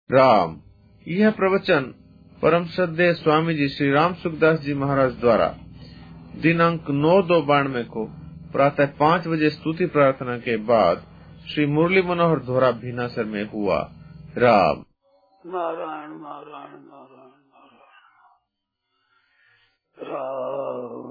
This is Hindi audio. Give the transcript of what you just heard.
राम। यह प्रवचन परम श्रद्धेय स्वामी जी श्री राम सुखदास जी महाराज द्वारा दिनांक 9/2/92 को प्रातः 5 बजे स्तुति प्रार्थना के बाद श्री मुरली मनोहर धोरा भीनासर में हुआ। राम। नारायण नारायण नारायण नारायण। राम